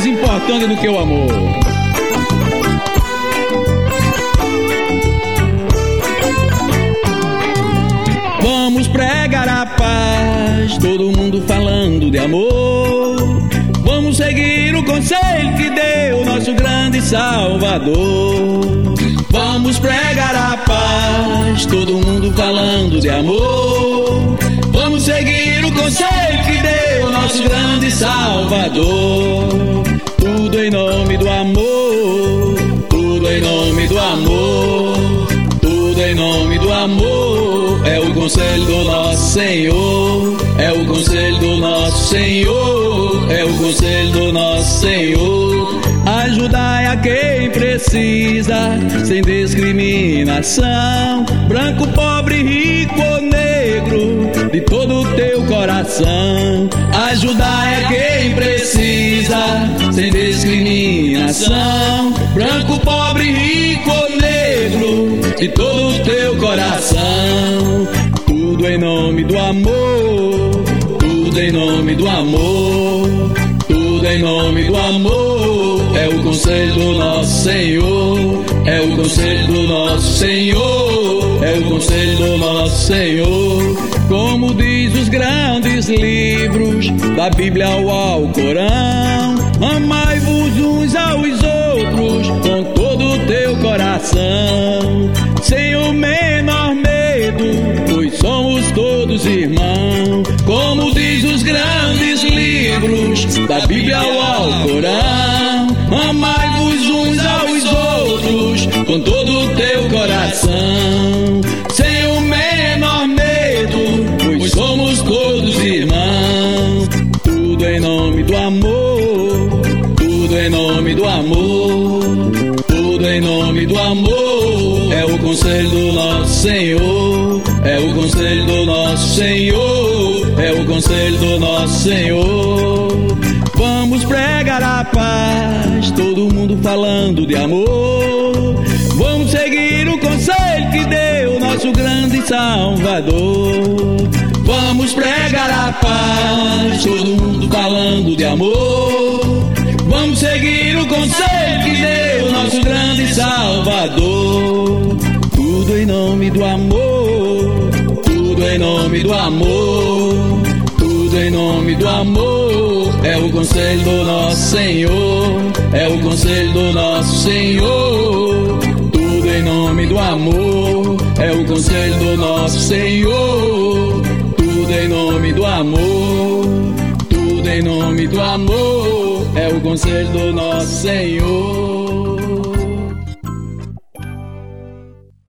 mais importante do que o amor. Vamos pregar a paz, todo mundo falando de amor. Vamos seguir o conselho que deu o nosso grande Salvador. Vamos pregar a paz, todo mundo falando de amor. Vamos seguir o conselho que deu o nosso grande Salvador. Tudo em nome do amor, tudo em nome do amor, tudo em nome do amor. É o conselho do nosso Senhor, é o conselho do nosso Senhor, é o conselho do nosso Senhor. Ajudai a quem precisa, sem discriminação, branco, pobre, rico ou negro, de todo o teu coração. Ajudai a quem precisa, sem discriminação, branco, pobre, rico ou negro, de todo o teu coração. Tudo em nome do amor, tudo em nome do amor, tudo em nome do amor. É o conselho do nosso Senhor, é o conselho do nosso Senhor, é o conselho do nosso Senhor. Como diz os grandes livros da Bíblia ao Alcorão, amai-vos uns aos outros com todo o teu coração, sem o menor medo, pois somos todos irmãos. Como diz os grandes livros da Bíblia ao Alcorão, amai-vos uns aos outros com todo o teu coração, sem o menor medo, pois somos todos irmãos. Tudo em nome do amor, tudo em nome do amor, tudo em nome do amor. É o conselho do nosso Senhor, é o conselho do nosso Senhor, é o conselho do nosso Senhor. Vamos pregar a paz, todo mundo falando de amor. Vamos seguir o conselho que deu o nosso grande Salvador. Vamos pregar a paz, todo mundo falando de amor. Vamos seguir o conselho que deu o nosso grande Salvador. Tudo em nome do amor, tudo em nome do amor, tudo em nome do amor. É o conselho do nosso Senhor, é o conselho do nosso Senhor. Tudo em nome do amor, é o conselho do nosso Senhor. Tudo em nome do amor, tudo em nome do amor. É o conselho do nosso Senhor.